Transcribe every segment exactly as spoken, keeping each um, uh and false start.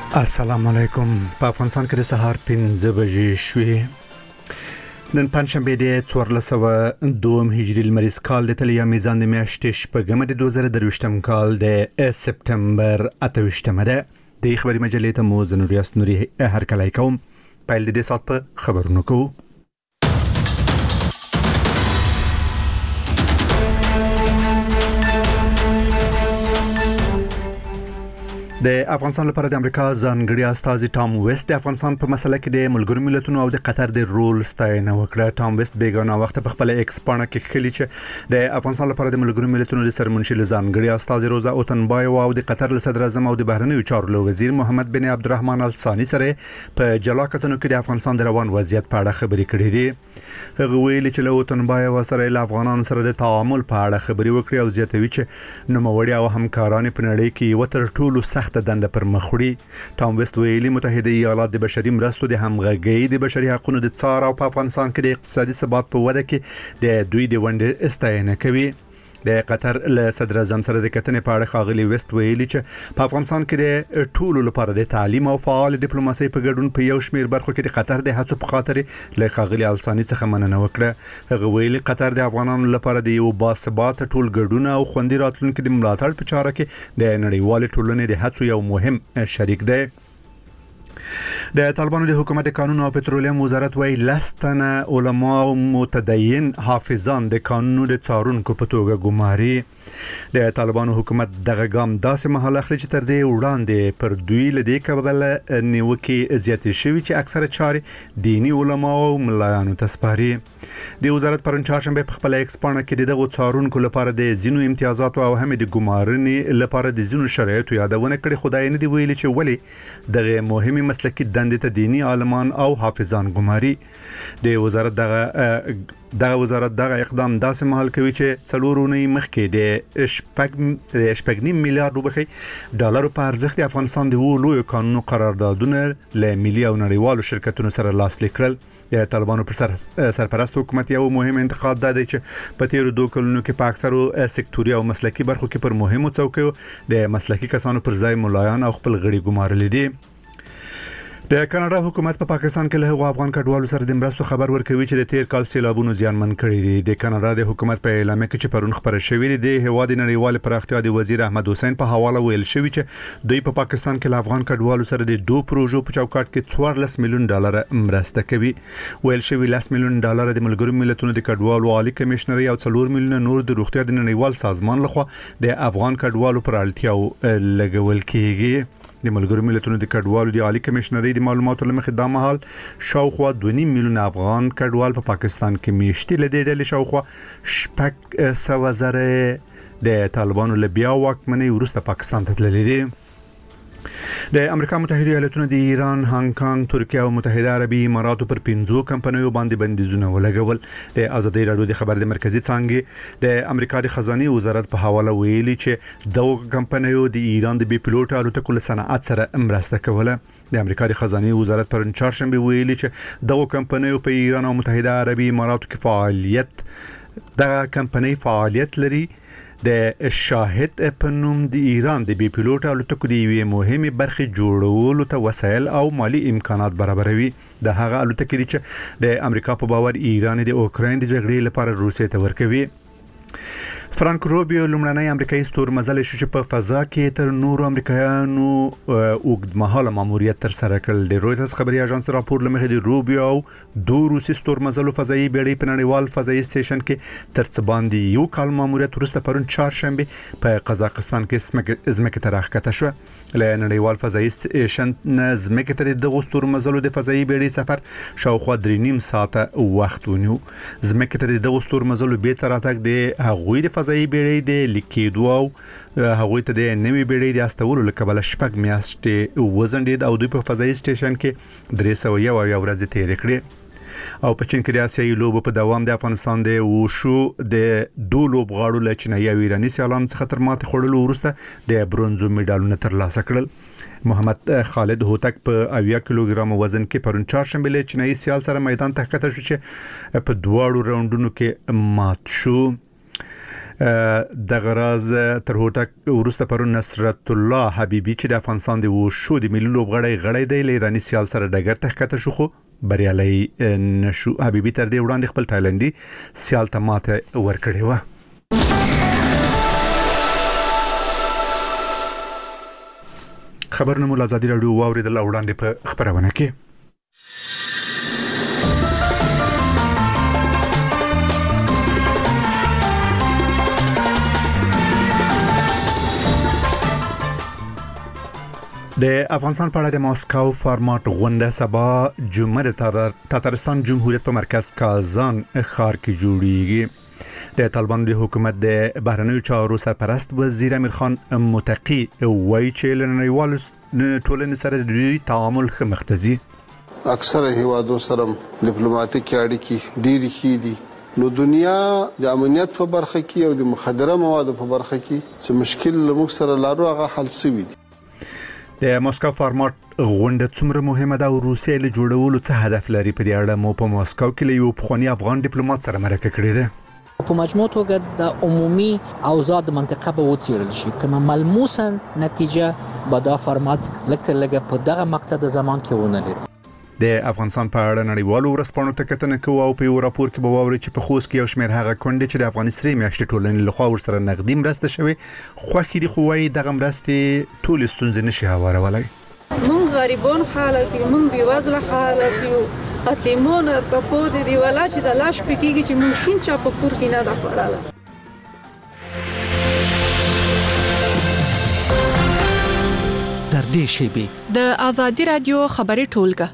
السلام علیکم. په افغانستان کې د سهار پنځه بجې شوې. نن پنځشنبه د څوارلس سوه دوه هجري لمریز کال د تلیا میزان د میاشتې شپږمه د دوه زره درویشتم کال د سپتمبر اته ویشتمه ده. د خبري مجلې ته مو زنوریاس نوري هرکلی کوم. پیل د دې سات په خبرونو کوو. د افغانستان لپاره د امریکا ځانګړي استازي ټام ویست د افغانستان په مسله کې د ملګرو ملتونو او د قطر د رول ستاینه وکړه. ټام ویست بیګانه وخت په خپل ایکس پاڼه کې خلی چې د افغانستان لپاره د ملګرو ملتونو د سرمنشي ځانګړي استازي روزا اوتنبای او د قطر صدر اعظم او د بهرنیو چارو وزیر محمد بن عبدالرحمن الثاني سره په جلاکتونو کې د افغانستان د روان وضعیت په اړه خبرې کړې دي. هغه ویلي چې له اوتنبای سره له افغانانو سره د تعامل په اړه خبرې وکړي او زیاتوي چې نوموړي او همکاران په نړۍ کې یو تر ټولو سخت دنده پر مخوري. ټام ویست ویلي متحده ایالات د بشري مرستو د همغږي د بشري حقوقو د څار او په افغانستان کې د اقتصادي ثبات په وده کې د دوی د ونډې استاینه کوي. د قطر له صدر اعظم سره د کتنې په اړه ښاغلي ویست ویلي چې په افغانستان کې د ټولو لپاره د تعلیم او فعال ډیپلوماسي په ګډون په یو شمېر برخو کې د قطر د هڅو په خاطر له ښاغلي الثاني څخه مننه وکړه. هغه ویلي قطر د افغانانو لپاره د یو باثبات ټول ګډون او خوندي راتلونکي د ملاتړ په چاره کې د نړیوال ټولنې د هڅو یو مهم شریک دی. د طالبانو د حکومت قانون او پټرولیم وزارت وایي لستنه علما او متدین حافظان د قانون د څارونکو په توګه ګماري. د طالبانو حکومت دغه ګام داسې مهال اخلي چې تر دې وړاندې پر دوی لدی کبل نیوکه زیاتې شوی چې اکثره چارې دینی علما او ملایانو ته سپاري. د وزارت پرون چهارشنبه په خپل ایکس پاڼه کې دغه څارونکو لپاره د زینو امتیازات او هم د ګمارنې لپاره د زینو شرایط یادونه کړې. خدای نه دی ویلي چې ولی دغه مهمه مسلکي دندې ته دینی عالمان او حافظان ګماري. د وزارت دغه دغه وزارت دغه اقدام داسې مهال کوي چې څلورونی مخکې د شپږ شپږ نیم میلیارډ روپۍ ډالر په ارزښت د افغانستان د لوی قانون قراردادونه له ملي او نړیوالو شرکتونو سره لاسلیک کړل. د طالبانو پر سر سرپرست حکومت یو مهم انتقاد دی چې په تیرو دوه کلونو کې په اکثرو سکتوري او مسلکي برخو کې پر مهمو څوکیو د مسلکي کسانو پر ځای ملایان او خپل غړي ګمارل دي. د کاناډا حکومت په پا پاکستان کې له افغان کډوالو سره د مرستو خبر ورکوي چې د تیر کال سیلابونو زیانمن کړي دي. د کاناډا د حکومت په اعلان کې چې پرون خبره شوې ده د هوا د نړیوال پراختیا د وزیر احمد حسین په حواله ویل شوی چې دوی په پا پاکستان کې له افغان کډوالو سره د دوه پروژو په چوکاټ کې څوارلس میلیون ډالر مرسته کوي. ویل شوی لس میلیون ډالر د ملګرو ملتونو د کډوالو عالی کمشنري او څلور میلیون نور د روغتیا د نړیوال سازمان لخوا د افغان کډوالو پر اړتیاو لګول کیږي. د ملګرو ملتونو د کډوالو د عالی کمشنري د معلوماتو لمخې د مهال شاوخوا دوه نیم میلیون افغان کډوال په پا پاکستان کې میشتي لدې ډلې شاوخوا شپږ سوه زره د طالبانو له بیا واکمنۍ وروسته پاکستان ته تللي دي. د امریکا متحده ایالاتونو د ایران، هانګ کانګ، ترکیه او متحده عربي اماراتو پر پنځو کمپنیو باندې بندیزونه ولګول. د ازادي راډیو د خبر د مرکزی څانګې د امریکا د خزانه وزارت په حواله ویلي چې دغه کمپنیو د ایران د بي پلوټ الوتکو له صنعت سره مرسته کوله. د امریکا د خزانه وزارت پرون چهارشنبه ویلي چې دغه کمپنیو په ایران او متحده عربي اماراتو کې فعالیت دغه کمپنی فعالیت لري. د شاهد په نوم د ایران د بي پلوټ الوتکو د یوې مهمه برخې جوړولو ته وسایل او مالی امکانات برابروي. د هغه الوتکې چې د امریکا په باور ایران د اوکراین د جګړې لپاره روسیې ته ورکوي. فرانک روبیو لومړنی امریکایي ستورمزل شو چې په فضا کې تر نورو امریکایانو اوږدمهاله ماموریت تر سره کړل. د رویټرز خبري اژانس راپور لمخې د روبیو او دوه روسي ستورمزلو فضایي بیړۍ په نړیوال فضایي سټیشن کې تر څه باندې یو کال ماموریت وروسته پرون چهارشنبه په قزاقستان کې زمکه ته راښکته شو. له نړیوال فضایي سټیشن زمکه ته د ستورمزلو د فضایي بیړۍ سفر شاوخوا درې نیم ساعته وخت ونیو. زمکه ته د ستورمزلو بیرته راتګ د هغوی د فضایي بیړۍ د لیکیدو او هغوی ته د نوې بیړۍ د استولو لکبل شپږ میاشتې وزندید او دوی په فضایي سټیشن کې درې سوه یو ورځې تیرې کړې. او په چین کې د آسیایي لوبو په دوام د افغانستان د وشو د دوه لوبغاړو له چینایي او ایراني سیالانو څخه تر ماتې خوړلو وروسته د برونزو میډالونه ترلاسه کړل. محمد خالد هوتک په اویا کیلوګرام وزن کې پرون چهارشنبه له چینایي سیال سره میدان ته ښکته شو چې په دواړو راوندونو کې مات شو. د غراز تر هوټک ورسته پرون نصرت الله حبیبی چې د افغانستان د وشو د ملي لوبغړی غړی دی ایرانی سیال سره ډګر ته ښکته شو خو بریالي نشو. حبیبی تر دې وړاندې خپل تایلندي سیال ته ماته ورکړې و. خبرونه مو ازادي رادیو واوریدل وړاندې په خبرونه کې. د افغانستان په اړه د ماسکو فارمات غونډه سبا جمعه د تاتارستان جمهوریت په مرکز کازان ښار کې جوړیږي. د طالبان د حکومت د بهرنیو چارو سرپرست وزیر امیر خان متقی وایي چې له نړیوالو ټولنې سره د تعامل ښه مختزي. اکثره هیوادو سره ډیپلوماټیک اړیکې ډېرې ښې دي. نو دنیا د امنیت په برخه کې او د مخدره موادو په برخه کې چې مشکل موږ سره لارو هغه حل شوی دی. د ماسکو فارمات غونډه څومره مهمه ده او روسیې له جوړولو څه هدف لري په دې اړه مو په ماسکو کې له یو پخوانی افغان ډیپلوماټ سره مرکه کړې ده. په مجموع توګه د عمومي اوضاع د منطقه به وڅېړل شي. کومه ملموسه نتیجه به دا فارمات لکه لګه په دغه مقطع د زمان کې ونه لري. د افغانستان په اړه نړیوالو ورسپانو ته کتنه کوي او په یو راپور کې به واوري چې په خوست کې یو شمېر هغه کونډې چې د افغاني سرې میاشتې ټولنې لخوا ورسره نقدي مرسته شوي خوښې دي خو وايي دغه مرستې ټولې ستونزې نشي هوارولی. مونږ غریبان خلک یو، مونږ بېوزله خلک یو، اتیمون په پود دی ولا چې د لاش پکېږي چې ماشين چا په کور کې نه ده پړاله. در دې شیبې د ازادي رادیو خبري ټولګه.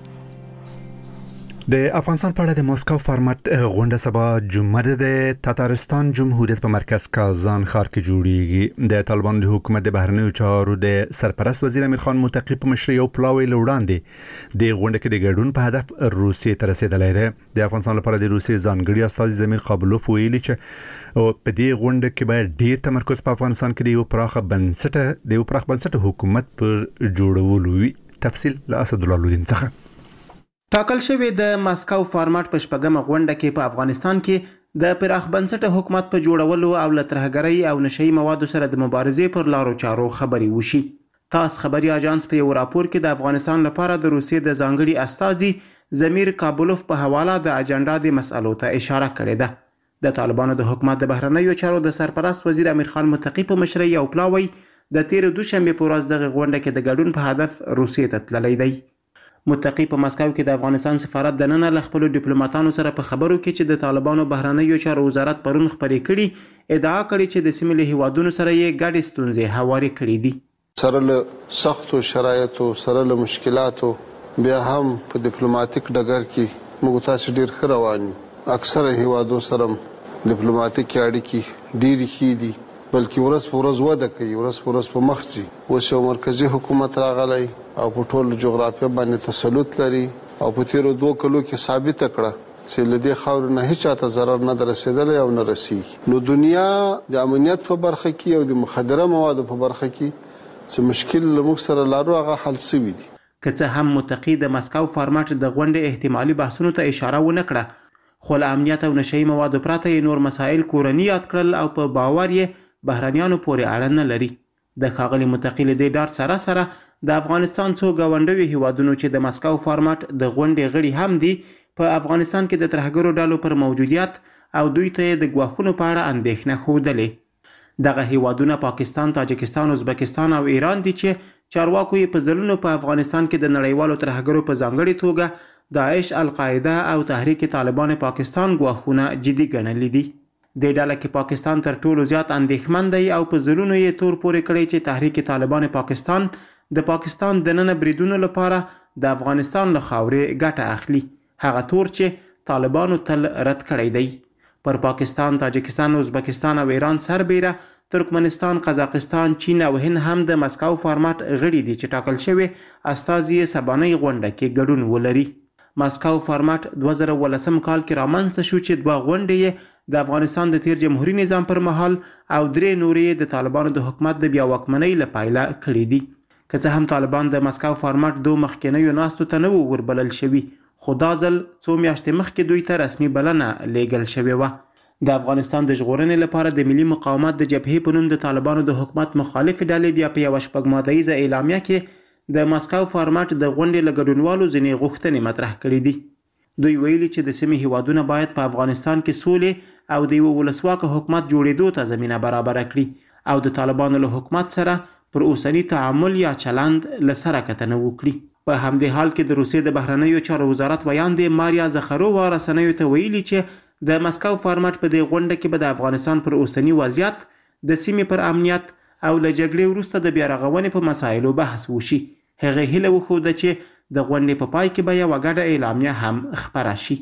د افغانستان په اړه د ماسکو فارمات غونډه سبا جمعه د تاتارستان جمهوریت په مرکز کازان ښار کې جوړیږي. د طالبان د حکومت د بهرنیو چارو د سرپرست وزیر امیر خان متقی په مشرۍ او پلاوی وړاندې د غونډه کې د ګډون په هدف روسیې ته رسیدلی دی. د افغانستان لپاره د روسیې ځانګړي استازي زمیر قابلوف ویلي چې په دې غونډه کې باید ډیر تمرکز په افغانستان کې د یو پراخ بنسټه د یو پراخ بنسټه حکومت پر جوړولو وي. تفصیل له اسد الله لودین څخه. ټاکل شوی د ماسکو فارمات په شپږمه غونډه کې په افغانستان کې د پراخ بنسټه حکومت په جوړولو او له ترهګرۍ او نشئی موادو سره د مبارزې پر لارو چارو خبري وشي. تاس خبري اژانس په یو راپور کې د افغانستان لپاره د روسیې د ځانګړي استازي زمیر قابلوف په حواله د اجنډا د مسالو ته اشاره کړې ده. د طالبانو د حکومت د بهرنیو چارو د سرپرست وزیر امیر خان متقی په مشرۍ او پلاوی د تیر دوشنبه په ورځ دغه غونډه کې د ګډون په هدف روسیې ته تللی دی. متقی په ماسکو کې د افغانستان سفارت د نن له خپل ډیپلوماټانو سره په خبرو کې چې د طالبانو بهرنیو چارو وزارت پرون خبرې کړي ادعا کړې چې د سیمې له هیوادونو سره یې ګډې ستونزې هوارې کړې دي. سره له سختو شرایطو سره له مشکلاتو بیا هم په ډیپلوماټیک ډګر کې موږ تاسو ډیر ښه روان یو. اکثره هیوادو سره ډیپلوماټیک اړیکې ډېرې ښې دي بلکې ورځ په ورځ وده کوي، ورځ په ورځ په مخ ځي. اوس یو مرکزي حکومت راغلی او په ټول جغرافیه باندې تسلط لري او په تیرو دوه کلو کې ثابته کړه چې له دې خاورې نه هیڅ چاته ضرر نه در رسېدلی او نه رسېږي. نو دنیا د امنیت په برخه کې او د مخدره موادو په برخه کې چې مشکل له موږ سره لرو هغه حل شوي دي. که څه هم متقی د ماسکو فارمات د غونډې احتمالي بحثونو ته اشاره ونه کړه خو له امنیت او نشئی موادو پرته یې نور مسایل کورني یاد کړل او په باور یې بهرنیانو پورې اړه نه لري. د ښاغلي متقی له دې ډار سره سره د افغانستان څو ګاونډیو هیوادونو چې د ماسکو فارمات د غونډې غړي هم دي په افغانستان کې د ترهګرو ډلو پر موجودیت او دوی ته د ګواښونو په اړه اندېښنه ښودلې. دغه هیوادونه پاکستان، تاجکستان، ازبکستان او ایران دي چې چارواکو یې په ځلونو په افغانستان کې د نړیوالو ترهګرو په ځانګړې توګه داعش، القاعده او تحریک طالبان پاکستان ګواښونه جدي ګڼلي دي. د ډله کې پاکستان تر ټولو زیات اندېښمن دی او په ځلونو یې تور پورې کړی چې تحریک طالبان پاکستان د پاکستان د ننه بریدونو لپاره د افغانستان له خاورې ګټه اخلي، هغه تور چې طالبانو تل رد کړی دی. پر پاکستان، تاجکستان، ازبکستان او ایران سربیره ترکمنستان، قزاقستان، چین او هند هم د ماسکو فارمات غړي دي چې ټاکل شوی استازي سبانۍ غونډه کې ګډون ولري. ماسکو فارمات دوه زره ولسم کال کې رامنځته شو چې دوه غونډې د افغانستان د تیر جمهوریت نظام پر مهال او درې نورې د طالبانو د حکومت د بیا واکمنۍ له پایله کړې دي. که څه هم طالبان د ماسکو فارمات دوه مخکینیو ناستو ته نه و وربلل شوي خو دا ځل څو میاشتې مخکې دوی ته رسمي بلنه لیږل شوې وه. د افغانستان د ژغورنې لپاره د ملي مقاومت د جبهې په نوم د طالبانو د حکومت مخالف ډلې بیا په یوه شپږ مادهیزه اعلامیه کې د مسکو فارمټ د غونډې له ګډونوالو ځینې غوښتنې مطرح کړي دي. دوی ویلي چې د سیمې هیوادونه باید په افغانستان کې سولې او د یوه ولسواکه حکومت جوړېدو ته زمینه برابره کړي او د طالبانو له حکومت سره پر اوسني تعامل یا چلند له سره کتنه وکړي. په همدې حال کې د روسیې د بهرنیو چارو وزارت ویاندې ماریا زخرووا رسنیو ته ویلي چې د مسکو فارمټ په دې غونډه کې به د افغانستان پر اوسني وضعیت، د سیمې پر امنیت او له جګړې وروسته د بیا رغونې په مسایلو بحث وشي. هغه هیله وښوده چې د غونډې په پای کې به یوه ګډه اعلامیه هم خپره شي.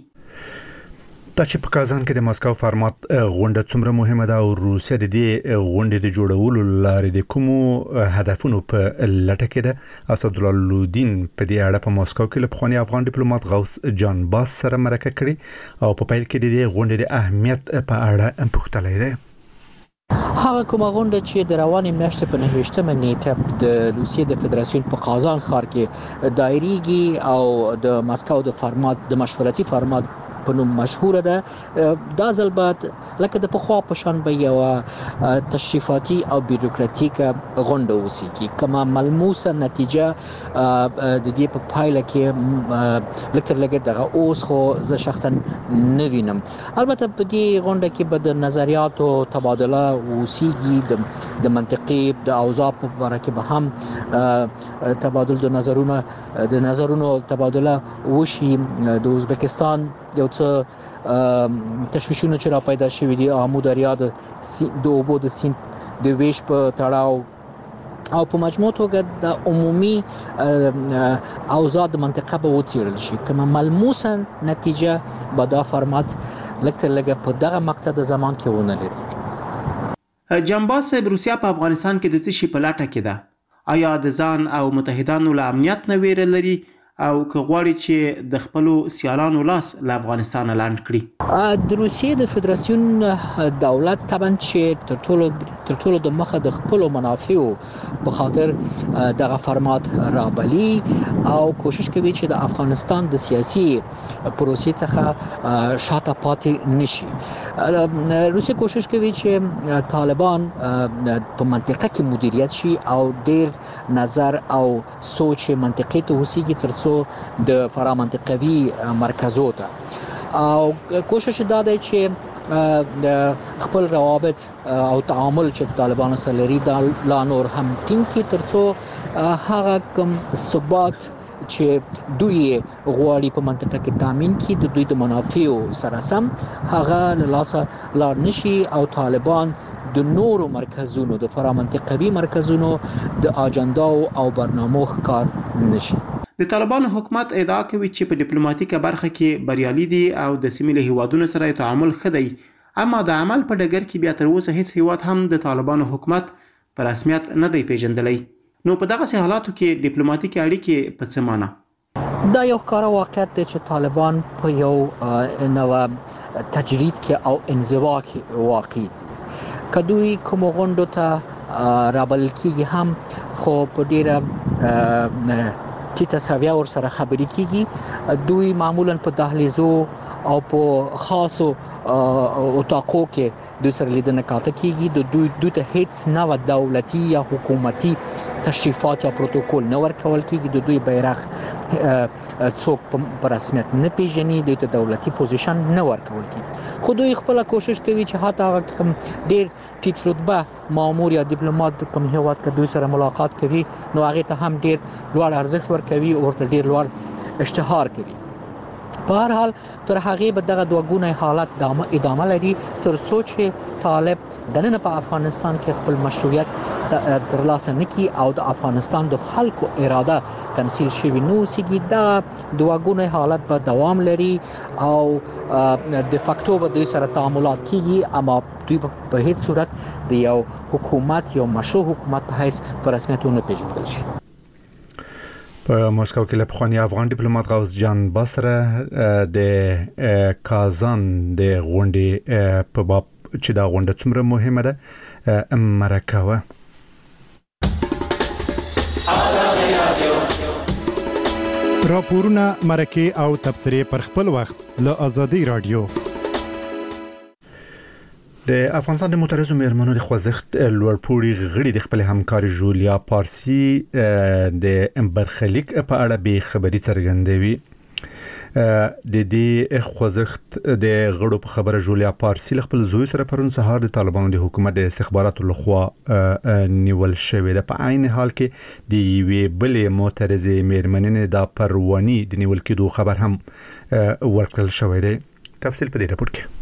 دا چې په کازان کې د مسکو فارمټ غونډه څومره مهمه ده او روسیه د دې غونډې د جوړولو لارې د کومو هدفونو په لټه کې ده، اسدالدین په دې اړه په مسکو کې له پخواني افغان ډیپلوماټ غوث جان باس سره مرکه کړې او په پیل کې د دې غونډې د اهمیت په اړه پوښتلی دی. هغه کومه غونډه چې د روانې میاشتې په نهه نیټه د روسیې د فدراسیون په قازان ښار کې دایریږي او د مسکو د فارمات د مشورتي فارمات په نوم مشهوره ده، دا ځل بعد لکه د پخوا په شان به یوه تشریفاتي او بیروکراتیک غونډه وسیږي. کومه ملموسه نتیجه د دې په پایله کې لږ تر لږه دغه اوس خو زه شخصا نه وینم. البته په دې غونډه کې به د نظریاتو تبادله وسیږي، د منطقي د اوضاع په باره کې به هم تبادل د نظرونو د نظرونو تبادله وشي. د ازبکستان یو څه تشویشونه چې را پیدا شوي دي، آمو دریا د اوبو د سیند د ویش په تړاو او په مجموع توګه د عمومي اوضاع د منطقه به وڅېړل شي. کومه ملموسه نتیجه به دا فارمات لږ تر لږه په دغه مقطع د زمان کې ونه لري. جنباز صاحب، روسیه په افغانستان کې د څه شي په لټه کې ده؟ آیا د ځان او متحدانو له امنیت نه ویره لري او که غواړي چې د خپلو سیالانو لاس له افغانستانه لاندې کړي؟ د روسیې د فدراسیون دولت طبعا چې تر ټولو تر ټولو د مخه د خپلو منافعو په خاطر دغه فارمات رابلي او کوشش کوي چې د افغانستان د سیاسي پروسې څخه شاته پاتې نشي. روسیه کوشش کوي چې طالبان په منطقه کې مدیریت شي او ډیر نظر او سوچ منطقي ته وسیږي تر د فرامنطقوي مرکزو ته، او کوشش دا دی چې خپل روابط او تعامل چې طالبانو سره لري دا لا نور هم ټینګ کړي تر څو هغه کوم ثبات چې دوی غواړي په منطقه کې تامین کړي د دوی د منافعو سره سم هغه له لاسه لاړ نشي او طالبان د نورو مرکزونو د فرامنطقوي مرکزونو د اجنداو او برنامو ښکار نشي. د طالبانو حکومت ادعا کوي چې په ډیپلوماټیکه برخه کې بریالي دي او د سیمې له هیوادونو سره تعامل ښه دی، اما د عمل په ډګر کې بیا تر اوسه هیڅ هیواد هم د طالبانو حکومت په رسمیت نه دی پیژندلی. نو په دغسې حالاتو کې ډیپلوماټیکې اړیکې په څه معنا؟ دا یو ښکاره واقعیت دی چې طالبان په یو نوه تجرید کې او انزوا کې واقع دي. که دوی کومو غونډو ته رابلل کېږي هم خو په ډیره ټیټه سویه ورسره خبرې کېږي. دوی معمولا په دهلیزو او په خاصو اتاقو کې دوی سره لیدنه کاته کېږي. د دوی دوی ته هیڅ نوع دولتي یا حکومتي تشریفات یا پروتوکول نه ورکول کېږي. د دوی بیرغ څوک په رسمیت نه پیژني، دوی ته دولتي پوزیشن نه ورکول کېږي. خو دوی خپله کوشش کوي چې حتی هغه کوم ډېر ټیټ رتبه مامور یا ډیپلوماټ کوم هیواد کې دوی سره ملاقات کوي نو هغې ته هم ډېر لوړ ارزښت ورکوي او ورته ډېر لوړ اشتهار کوي. په هر حال تر هغې به دغه دوه ګونی حالت ادامه لري تر څو چې طالب دننه په افغانستان کې خپل مشروعیت ترلاسه نه کړي او د افغانستان د خلکو اراده تمثیل شوي نه اوسېږي. دا دوه ګونی حالت به دوام لري او د فاکتو به دوی سره تعاملات کېږي، اما دوی په هیڅ صورت د یو حکومت یو مشروع حکومت په حیث په رسمیت ونه پیژندل شي. په مسکو کې له پخواني افغان ډیپلوماټ غوث جان باس سره د کازان د غونډې په باب چې دا غونډه څومره مهمه ده مرکه وه. راپورونه، مرکې او تبصرې پر خپل وخت له آزادۍ رادیو. د افغانستان د مترزو میرمنو د خوځښت لوړپوړي غړي د خپل همکار جولیا پارسی د برخلیک په اړه به خبري څرګندوي. د دې خوځښت د غړو په خبره جولیا پارسی خپل زوی سره پرون سهار د طالبانو د حکومت د استخباراتو لخوا نیول شوې ده. په عین حال کې د یوې بلې مترزه میرمنې د پرواني د نیول کېدو خبر هم ورکړل شوی دی. تفصیل په دې راپور کې.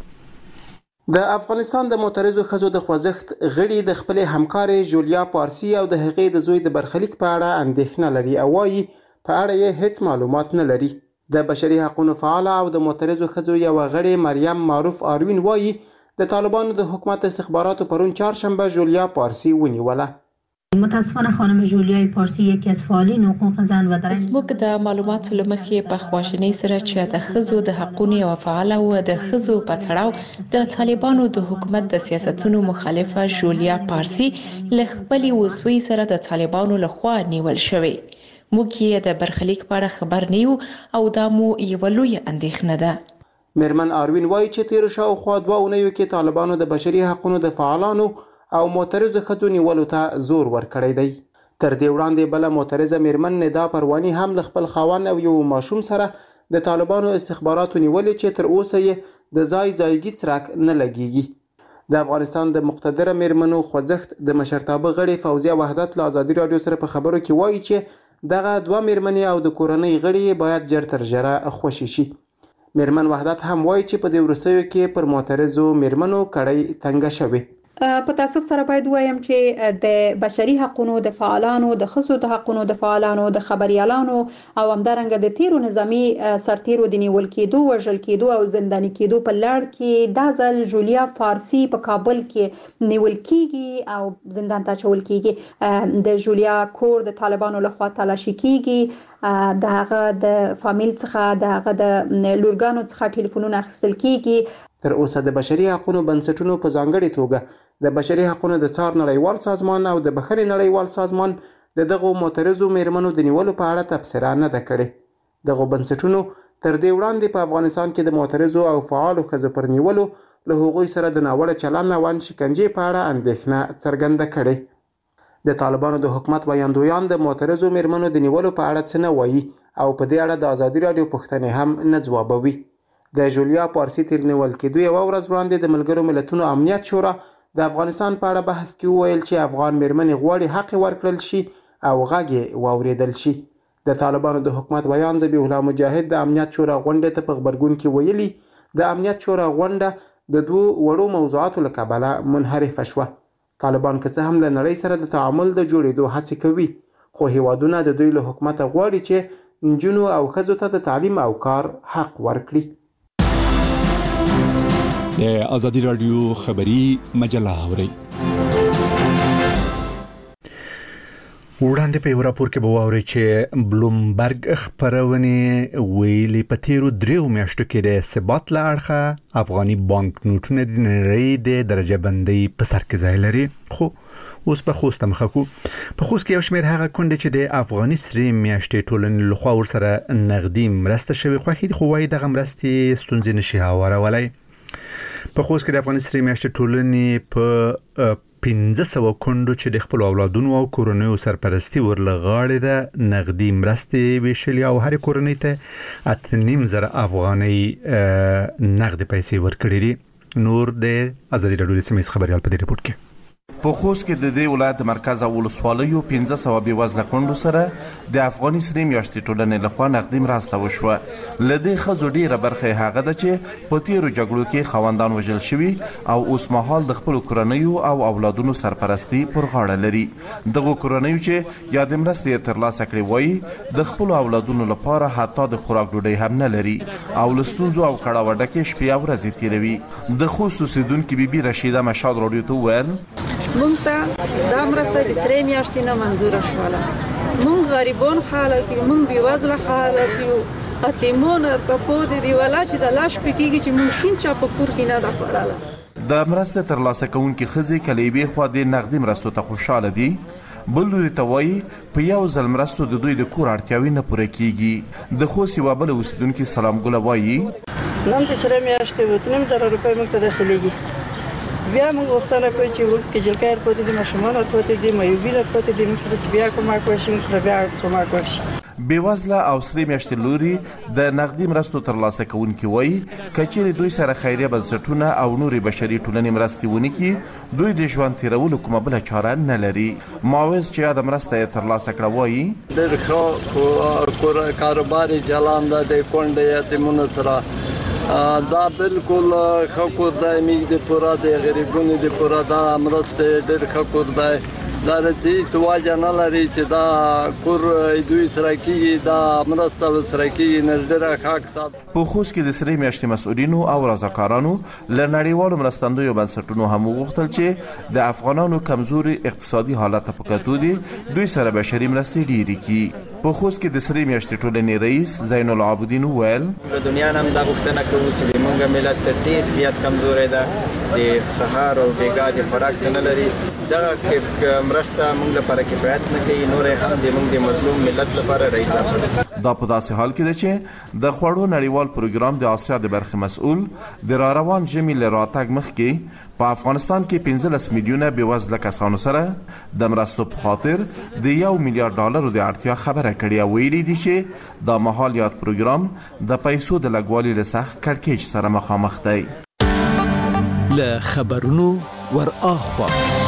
د افغانستان د معترضو ښځو د خوځښت غړي د خپل همکار جولیا پارسی او د هغې د زوی د برخلیک په اړه اندېښنه لري او وايي په اړه یې هیڅ معلومات نه لري. د بشري حقوقو فعال او د معترضو ښځو یو غړي مریم معروف آروین وايي د طالبانو د حکومت استخباراتو پرون چهارشنبه جولیا پارسی ونیوله. متاسفانه خانم جولیای پارسی یکی از فعالین حقوق زن و در زموږ د معلوماتو له مخې په خواشینۍ سره چې د ښځو د حقوقو او فعال او د ښځو په تړاو د طالبانو د حکومت د سیاستونو مخالفه جولیا پارسی له خپلې وزوی سره د طالبانو لخوا نیول شوی. موږ یې د برخلیک په اړه خبر نه یو او دا مو یوه لویه اندېښنه ده. میرمن آروین وایي چې تیرو شاوخوا دوه اونیو کې طالبانو د بشري حقوقو د فعالانو او معترضو ښځو نیولو ته زور ورکړی دی. تر دې وړاندې بله معترضه میرمن ندا پرواني هم له خپل خاوند او یو ماشوم سره د طالبانو استخباراتو نیولې چې تر اوسه یې د ځای ځایګي څرک نه لګیږي. د افغانستان د مقتدره میرمنو خوځښت د مشرتابه غړي فوزیه وحدت له ازادي رادیو سره په خبرو کې وایي چې دغه دوه میرمنې او د کورنۍ غړي باید ژر تر ژره خوشي شي. میرمن وحدت هم وایي چې په دې وروستیو کې پر معترضو میرمنو کړۍ تنګه شوې. په تاسف سره باید وایم چې د بشري حقوقو د فعالانو د ښځو د حقوقو د فعالانو د خبريالانو او همدارنګه د تیرو نظامی سرتیرو د نیول کېدو وژل کېدو او زنداني کېدو په لړ کې د ځل جولیا فارسی په کابل کې نیول کېږي او زندان ته چول کېږي. د جولیا کور د طالبانو لخوا تلاشي کېږي، دغه د فامیل څخه دغه د لورګانو څخه ټلیفونونه اخیستل کېږي. تر اوسه د بشري حقوقو بنسټونو په ځانګړي توګه د بشري حقوقو د څار نړیوال سازمان او د بخښنې نړیوال سازمان د دغو معترضو میرمنو د نیولو په اړه تبصره نه ده کړې. دغو بنسټونو تر دې وړاندې په افغانستان کې د معترضو او فعالو ښځو پر نیولو له هغوی سره د ناوړه چلند او شکنجې په اړه اندېښنه څرګنده کړې. د طالبانو د حکومت ویاندویان د معترضو میرمنو د نیولو په اړه څه نه وایي او په دې اړه د ازادي راډیو پوښتنې هم نه ځوابوي. د جولیا پارسی تر نیول کېدو یوه ورځ وړاندې د ملګرو ملتونو امنیت شورا د افغانستان په اړه بحث کې وویل چې افغان میرمنې غواړي حق ورکړل شي او غږ یې واورېدل شي. د طالبانو د حکومت ویان ذبیح الله مجاهد د امنیت شورا غونډې ته په غبرګون کې ویلي د امنیت شورا غونډه د دوو وړو موضوعاتو له کبله منحرفه شوه. طالبان که څه هم له نړۍ سره د تعامل د جوړېدو هڅې کوي، خو هیوادونه د دوی له حکومته غواړي چې نجونو او ښځو ته د تعلیم او کار حق ورکړي. د ازادي رادیو خبری مجله اوري. وړاندې په یو راپور کې به واورئ چې بلومبرګ خبرونه ویلي په تیرو دریو میاشتو کې د ثبات له اړخه افغاني بانک نوټونه د نړۍ د درجه بندۍ په سر کې ځای لري. خو اوس په خوست مخه کو په خوست کې یو شمېر هغه کونډې چې د افغاني سرې میاشتې ټولنې لخوا ورسره نغدي مرسته شوي خوښي دي، خو وايي دغه مرستې ستونزې نشي هوارولی. په خوست کې د افغاني سرې میاشتې ټولنې په پنځه سوه کونډو چې د خپل اولادونو او کورنیو سرپرستی ورلغاړې ده نغدي مرستې ویشلې او هر کورنۍ ته اته نیم زره افغانۍ نغدي پیسې ورکړې دي. نور د ازادي راډیو د سیمې خبريال په دې رپورت کې. په خوست کې د دې ولایت مرکز او ولسوالیو پنځه سوه بې وزله کونډو سره د افغاني سرې میاشتې ټولنې لخوا نغدي مرسته وشوه. له دې ښځو ډېره برخه هغه ده چې په تیرو جګړو کې خاوندان وژل شوي او اوس مهال د خپلو کورنیو او اولادونو سرپرستی پر غاړه لري. دغو کورنیو چې یا د مرستې یې ترلاسه کړې وایي د خپلو اولادونو لپاره حتی د خوراک ډوډۍ هم نه لري او له ستونزو او کړاوه ډکې شپې او ورځې تېروي. د خوست اوسېدونکې بیبي رشیده مشاد راډیو ته وویل مونږ ته دا مرسته د سرې میاشتې نه منظوره شوله. مونږ غریبان خلک یو، مونږ بېوزله خلک یو، اتیمان ارتپو د دې ولا چې د لاش پکېږي چې مونږ شین چا په کور کې نه ده خوړله. د مرستې ترلاسه کوونکې ښځې که له یوې خوا د نغدي مرستو ته خوشحاله دي، بل لوري ته وایي په یو ځل مرستو د دوی د کور اړتیاوې نه پوره کېږي. د خوست یوه بله اوسېدونکې سلام ګله وایي نن د سرې میاشتې اووه نیم زره روپۍ موږ ته داخلېږي بیا موږ غوښتنه کوو چې ورته جلکار پاتې دي ماشومان پاتې دي مېوبیل پاتې دي موږ سره بیا کومک وشي موږ سره بیا کومک وشي. بیوزله او سری میاشتې لوري د نقدي مرستو ترلاسه کوونکي وایي کچېرې دوی سره خیریه بنسټونه او نورې بشري ټولنې مرستې ونه کړي دوی د ژوند تیرولو کومه بله چاره نه لري. معاوض چې یاده مرسته یې ترلاسه کړه وایي ډېر ښه کاروبار یې چلانده د کونډې یتیمونو سره دا بالکل ښه کور دی موږ د پوره د غریبونو د پوره دا مرسته ډېر ښه کور دی دا د هیڅ وجه نه لري چې دا کور دوی سره کېږي دا مرسته سره کېږي نه ډېره ښه اقتصاد. په خوست کې د سرې میاشتې مسؤلینو او رضاکارانو له نړیوالو مرستندویو بنسټونو هم وغوښتل چې د افغانانو کمزوري اقتصادي حالت په کتو دي دوی سره بشري مرستې ډېرې کړي. په خوست کې د سرې میاشتې ټولنې رئیس زین العابدین وویل د دنیا نه هم دا غوښتنه کوو چې زموږ ملت ډېر زیات کمزوری ده د سهار او بېګا د خوراک څه نه لري دغه مرسته موږ لپاره کفایت نه کوي نور هم د موږ د مظلوم ملت لپاره رااضافه ده. دا په داسې حال کې ده چې د خوړو نړیوال پروګرام د آسیا د برخې مسؤل د را روان ژمي له راتګ مخکې په افغانستان کې پنځلس میلیونه بېوزله کسانو سره د مرستو په خاطر د یو میلیارډ ډالرو د اړتیا خبره کړې او ویلي دي چې دا مهال یاد پروګرام د پیسو د لګوالي له سخت کړکېچ سره مخامخ دی. له خبرونو ور اخوا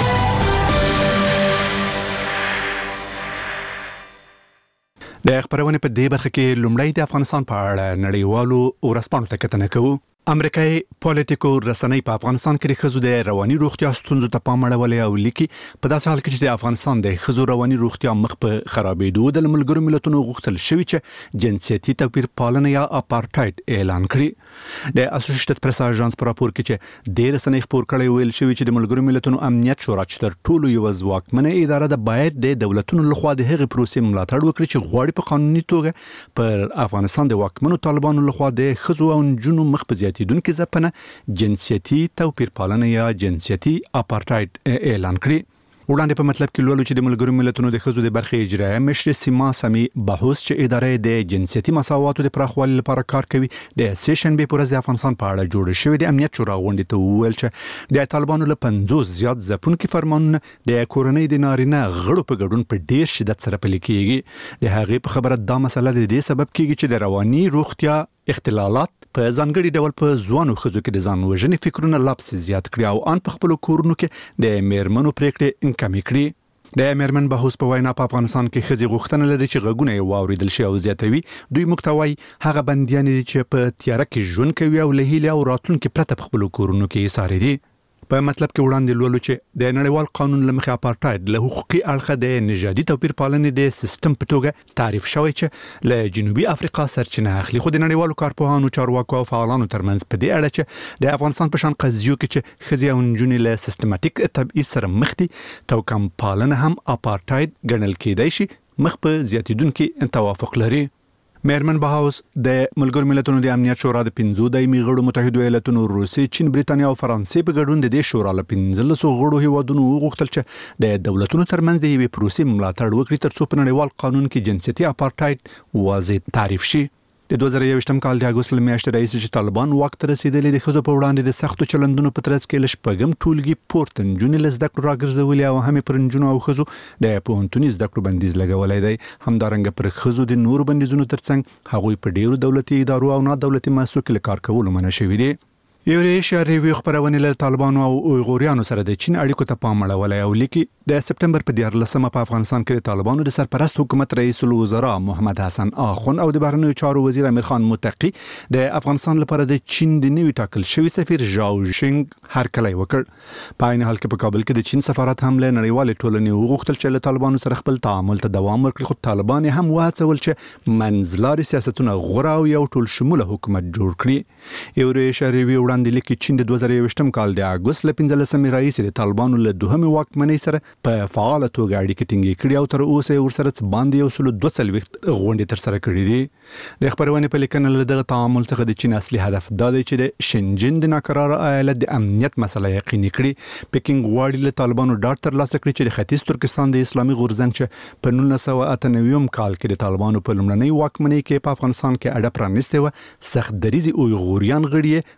د خبرونه په دې برخه کې لومړی د افغانستان په اړه نړیوالو ورسپانو ته کتنه کوو. امریکایي پولیټیکو رسنۍ په افغانستان کې د ښځو د رواني روغتیا ستونزو ته پام اړولی او لیکي په داسې حال کې چې د افغانستان د ښځو رواني روغتیا مخ په خرابېدو د ملګرو ملتونو غوښتل شوي چې جنسیتي توپیر پالنه یا اپارټایډ اعلان کړي. د اسوسییټډ پریس اژانس په راپور کې چې د رسنۍ خبر کړی ویل شوی چې د ملګرو ملتونو امنیت شورا چې تر ټولو یو ځواکمنه اداره ده باید د دولتونو لخوا د هغې پروسې ملاتړ وکړي چې غواړي په قانوني توګه پر افغانستان د واکمنو طالبانو لخوا د ښځو او نجونو مخ په زیاتېدونکي ځپنه جنسیتي توپیر پالنه یا جنسیتي اپارټایډ اعلان کړي. وړاندې په مطلب کې لولو چې د ملګرو ملتونو د ښځو د برخې اجرایه مشر سیما سمي بحوث چې اداره د جنسیتي مساواتو د پراخوالي لپاره کار کوي د سه شنبې په ورځ د افغانستان په اړه جوړ شوی د امنیت شورا غونډې ته وویل چې د طالبانو له پنځوس زیات ځپونکي فرمانونه د کورنۍ د نارینه غړو په ګډون په ډیر شدت سره پلي کیږي. د هغې په خبره دا مسله د دې سبب کیږي چې د رواني روغتیا اختلالات په ځانګړي ډول په ځوانو ښځو کې د ځان وژنې فکرونه لاپسې زیات کړي او ان په خپلو کورونو کې د میرمنو پریکړې کمې کړي. د میرمن بحوث په وینا په افغانستان کې ښځې غوښتنه لري چې غږونه یې واورېدل شي او زیاتوي دوی موږ ته وایي هغه بندیانې دي چې په تیاره کې ژوند کوي او له هیلې او راتلونکي پرته په خپلو کورونو کې ایسارې دي. په مطلب کې وړاندې لولو چې د نړیوال قانون له مخې اپارټایډ له حقوقي اړخه د نژادي توپیر پالنې د سیستم په توګه تعریف شوی چې له جنوبي افریقا سرچینه اخلي. خو د نړیوالو کارپوهانو چارواکو او فعالانو ترمنځ په دې اړه چې د افغانستان په شان قضیو کې چې ښځې او نجونې له سیستماتیک تبعیض سره مخ دي توکم پالنه هم اپارټایډ ګڼل کېدای شي مخ په زیاتېدونکي توافق لري. میرمن بحوث د ملګرو ملتونو د امنیت شورا د پنځو دایمي غړو متحده ایالاتونو روسیې چین بریتانیا او فرانسې په ګډون د دې شورا له پنځلسو غړو هیوادونو وغوښتل چې د دولتونو ترمنځ د یوې پروسې ملاتړ وکړي ترڅو په نړیوال قانون کې جنسیتي اپارټایډ واضح تعریف شي. د دوه زره یوویشتم کال د اګوست له میاشتې راهیسې چې طالبان واک ته رسېدلي د ښځو په وړاندې د سختو چلندونو په ترڅ کې له شپږم ټولګي پورته نجونې له زده کړو راګرځولي او هم پر نجونو او ښځو د پوهنتوني زده کړو بندیز لګولی دی. همدارنګه پر ښځو د نورو بندیزونو ترڅنګ هغوی په ډیرو دولتي ادارو او نه دولتي مؤسسو کې له کار کولو منع شوي دي. یوریشیا ریویو خبرونه له طالبانو او اویغوریانو سره د چین اړیکو ته پام اړولی او لیکي د سپټمبر په دیارلسمه په افغانستان کې د طالبانو د سرپرست حکومت رئیس الوزرا محمد حسن آخوند او د بهرنیو چارو وزیر امیر خان متقی د افغانستان لپاره د چین د نوي ټاکل شوي سفیر ژاو ژینګ هرکلی وکړ. په عین حال کې په کابل کې د چین سفارت هم له نړیوالې ټولنې وغوښتل چې له طالبانو سره خپل تعامل ته دوام ورکړي خو طالبان هم وهڅول چې منځلاري سیاستونه غوره او یو ټول شموله حکومت جوړ کړي. یوریشیا ریویو وړاندې لیکي چین د دوه زره یوویشتم کال د اګوست له پنځلسمې راهیسې د طالبانو له دوهمې واکمنۍ سره په فعاله توګه اړیکې ټینګې کړي او تر اوسه یې ورسره څه باندې یو سل دوه څلوېښت غونډې ترسره کړي دي. د خبرونې په لیکنه له دغه تعامل څخه د چین اصلي هدف دا دی چې د شنجن د ناکراره ایالت د امنیت مسله یقیني کړي. پکینګ غواړي له طالبانو ډاډ ترلاسه کړي چې د ختیځ ترکستان د اسلامي غورځنګ چې په نولس سوه اته نوي کال کې د طالبانو په لومړنۍ واکمنۍ کې په افغانستان کې اډه پرانیستې وه سخت دریځي اویغوریان غړي د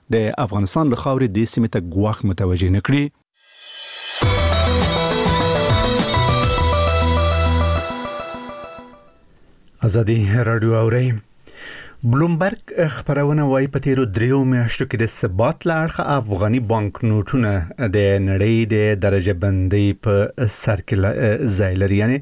افغانستان له خاورې د سیمې ته ګواښ متوجه نکړي. ازادي رادیو اوري. بلومبرګ خبرونه وايي په تیرو دریو میاشتو کې د ثبات له اړخه افغاني بانک نوټونه د نړۍ د درجه بندۍ په سر کې ځای لري. یعنی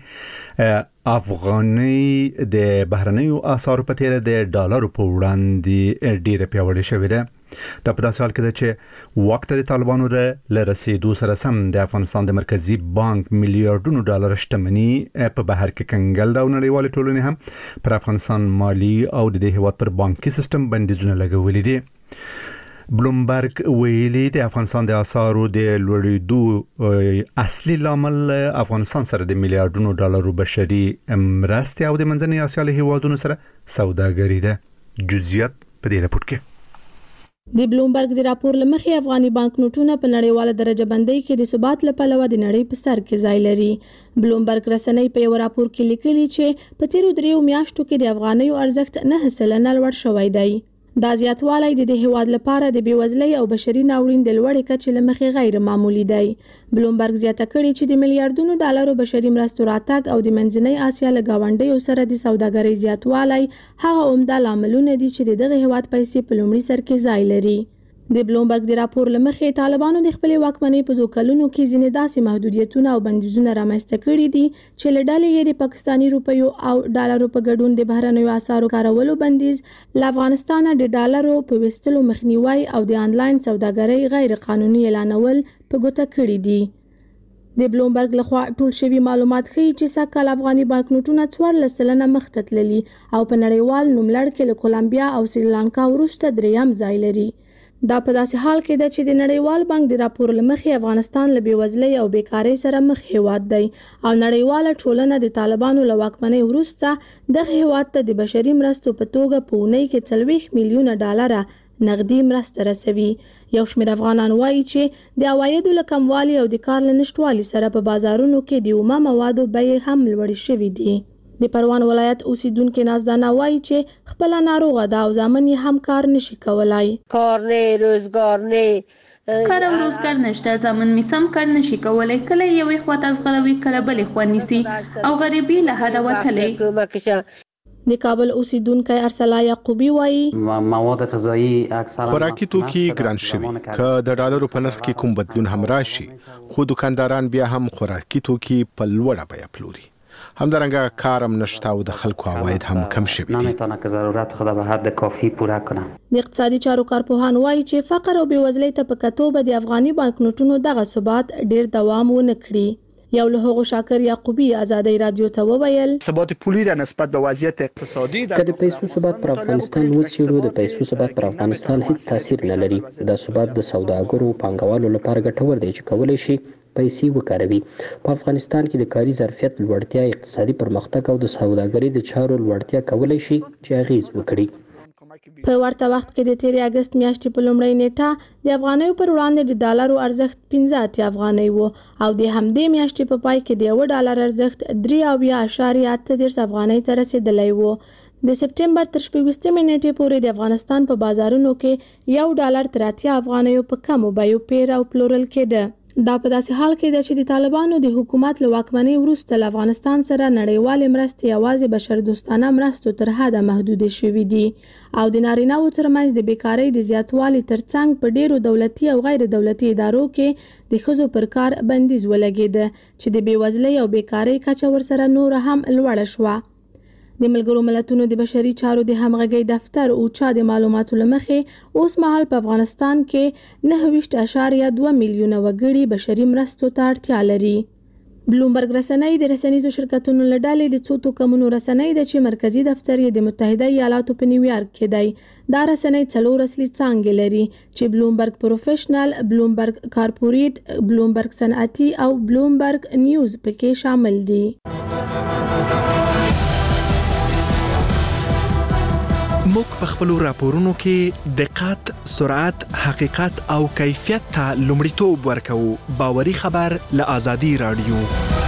افغاني د بهرنیو اسعارو په تیر د ډالرو په وړاندې ډیره پیاوړې شوې ده. دا په داسې حال کې ده چې وخت د طالبانو د لرسېدو سره سم د افغانستان د مرکزی بانک میلیارډونو ډالر شتمنۍ په بهر کې کنګل دا نړیوال ټولنې هم پر افغانستان مالی او د هیواد پر بانکي سیستم بندیزونه لګولې دي. بلومبرګ ویلي د افغانستان د اسعارو د لوړېدو اصلي لامل افغانستان سره د میلیارډونو ډالرو بشري مرستې او د منځنۍ اسیا له هیوادونو سره سوداګري ده. جزئیات په دې راپور کې. د بلومبرګ د راپور لمخې افغاني بانک نوټونه په نړیواله درجه بندۍ کې د ثبات لپاره د نړۍ په سر کې ځای لري. بلومبرګ رسنۍ په یو راپور کې لیکلي چې په تیرو دریو میاشتو کې د افغانیو ارزښت نه سلنه لوړ شوی دی. دا زیاتوالی د دې هیواد لپاره د بیوزلۍ او بشري ناورین د لوړې کچې له مخې غیر معمولی دی. بلومبرګ زیاته کړې چې د میلیارډونو ډالرو بشري مرستو راتګ او د منځنۍ اسیا له ګاونډیو سره د سوداګرۍ زیاتوالی هغه عمده لاملونه دي چې دغه هیواد پیسې په لومړي سر کې ځای لري. د بلومبرګ د راپور لمخې طالبانو د خپل واکمنۍ په دوه کلونو کې ځینې داسې محدودیتونه او بندیزونه رامنځته کړي دي چې له ډلې یې د پاکستاني روپیو او ډالرو په ګډون د بهرنیو اسعارو کارولو بندیز، له افغانستان د ډالرو په وستلو مخنیوي او د آنلاین سوداګرۍ غیر قانوني اعلانول په ګوته کړي دي. د بلومبرګ لخوا ټول شوي معلومات ښیي چې سږکال افغاني بانک نوټونه څوارلس سلنه مخته تللي او په نړیوال نوملړ کې له کولمبیا او سریلانکا وروسته دریم ځای لري. دا په داسې حال کې ده چې د نړیوال بانک د راپور لمخې افغانستان له بېوزلۍ او بیکارۍ سره مخ هیواد دی او نړیواله ټولنه د طالبانو له واکمنۍ وروسته دغه هیواد ته د بشري مرستو په توګه په اونۍ کې څلوېښت میلیونه ډالره نغدي مرسته رسوي. یو شمېر افغانان وایي چې د عوایدو له کموالي او د کار له نشتوالي سره په بازارونو کې د اومه موادو بیې هم لوړې شوې دي. د پروان ولایت اوسیدونکو نازدانه وایي چې خپل ناروغه ده او ځامن یې هم کار نشي کولای. کار نه، روزګار نه، کار او روزګار نشته، ځامن می سم کار نشي کولای، کله یوې خواته ازغلوي کله بلې خوا نیسي او غریبي له حده وتلې. د کابل اوسیدونکو ارسلا یعقوبی وایي مواد غذایی اکثرا خوراکي توکي ګران شوي، که د ډالرو په نرخ کې کوم بدلون هم راشي خو دکانداران بیا هم خوراکي توکي په لوړه بیه پلوري. همدارنګه کارم نشته او د خلکو عواید هم کم شوي دي. د اقتصادي چارو کارپوهان وایي چې فقر او بېوزلۍ ته په کتو به د افغاني بانک نوټونو دغه ثبات ډیر دوام ونه کړي. یو له هغو شاکر یعقوبی ازادۍ رادیو ته وویل ثبات پولی د نسبت به وضعیت اقتصادي د پیسو ثبات پر افغانستان وڅېړو د پیسو ثبات پر افغانستان هیڅ تاثیر نه لري. دا ثبات د سوداګرو پانګوالو لپاره ګټور دی چې کولای شي پیسې وکاروي. په افغانستان کې د کاري ظرفیت لوړتیا، اقتصادي پرمختګ او د سوداګرۍ د چارو لوړتیا کولای شي چې اغیز وکړي. په ورته وخت کې د تیرې اگست میاشتې په لومړۍ نیټه د افغانیو پر وړاندې د ډالرو ارزښت پنځه اتیا افغانۍ و او د همدې میاشتې په پای کې د یو ډالر ارزښت درې اویا اعشاریه اته دېرش افغانۍ ته رسیدلی و. د سپټمبر تر شپږویشتمې نیټې پورې د افغانستان په بازارونو کې یو ډالر تر اتیا افغانیو په کمو بیو پیر او پلورل کېده. دا په داسې حال کې ده چې د طالبانو د حکومت له واکمنۍ وروسته له افغانستان سره نړیوالې مرستې یوازې بشردوستانه مرستو تر حده محدودې شوې دي او د نارینه‌وو ترمنځ د بیکارۍ د زیاتوالي ترڅنګ په ډیرو دولتي او غیر دولتي ادارو کې د ښځو پر کار بندیز ولګېده چې د بېوزلۍ او بیکارۍ کچه ورسره نوره هم لوړه شوه. د ملګرو ملتونو د بشري چارو د همغږۍ دفتر اوچا د معلوماتو له مخې اوس مهال په افغانستان کې نهه ویشت اعشاریه دوه میلیونه وګړي بشري مرستو ته اړتیا لري. بلومبرګ رسنۍ د رسنیزو شرکتونو له ډلې د څو توکمونو رسنۍ ده چې مرکزي دفتر یې د متحده ایالاتو په نیویارک کې دی. دا رسنۍ څلور اصلي څانګې لري چې بلومبرګ پروفیشنل، بلومبرګ کارپوریټ، بلومبرګ صنعتي او بلومبرګ نیوز پکې شامل دي. موږ په خپلو راپورونو کې دقت، سرعت، حقیقت او کیفیت ته لومړیتوب ورکوو. باوري خبر له آزادي رادیو.